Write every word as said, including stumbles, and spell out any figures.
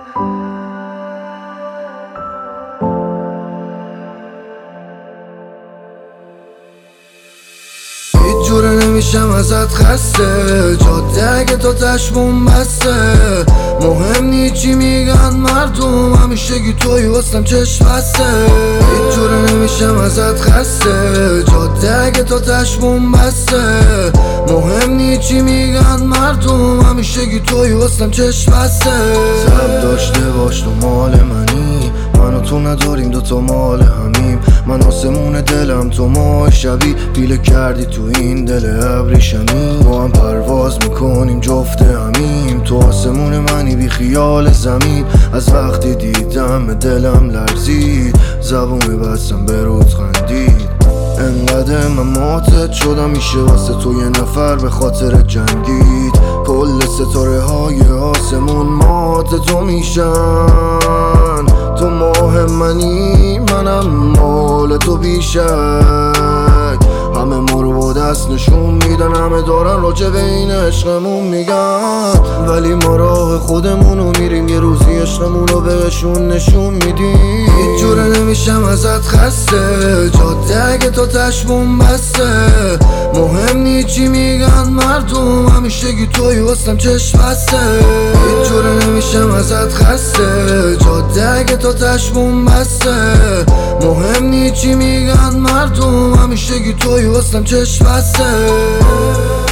هیچ جوره نمیشم ازت خسته، جاده اگه تا تشبون بسته. مهم نی چی میگن مردم، همیشگی توی وسطم چشم بسته. هیچ جوره نمیشم ازت خسته، جاده اگه تا تشبون بسته. مهم نی چی میگن مردم، همیشگی توی وسطم چشم بسته. زب داشته باش تو مال منی، من و تو نداریم دوتا مال همیم. من آسمون دلم تو ماه شبی، پیله کردی تو این دل ابریشمی. با هم پرواز میکنیم جفت همیم، تو آسمون منی بی خیال زمین. از وقتی دیدم دلم لرزید، زبونی بستم به رود خندید. انقدر من ماتت شدم میشه واسه تو یه نفر به خاطر جنگید. کل ستاره های آسمون مات تو میشن، تو ماه منی منم مال تو بیشک. همه ما رو با دست نشون میدن، همه دارن راجع به این عشقمون میگن، ولی ما راه خودمونو میریم، یه روزی عشقمونو بهشون نشون میدیم. هیچ جوره نمیشم ازت خسته، جاده اگه تا تشبون بسته. مهم نی چی میگن مردم، همیشگی توی وسطم چشم بسته. هیچ جوره نمیشم ازت خسته، جاده اگه تا تشبون بسته. مهم نی چی میگن مردم، همیشگی توی وسطم چشم بسته.